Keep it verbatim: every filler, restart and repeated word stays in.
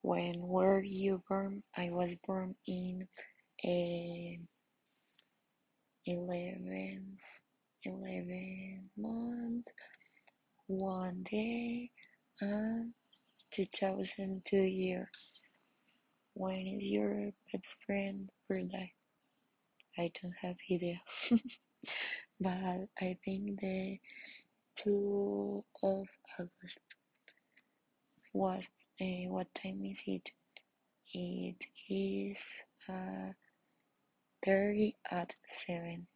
When were you born? I was born in a eleventh, eleven month, one day, and two thousand two year. When is your best friend birthday? I don't have idea, but I think the two of August. What uh, what time is it? It is uh, thirty at seven.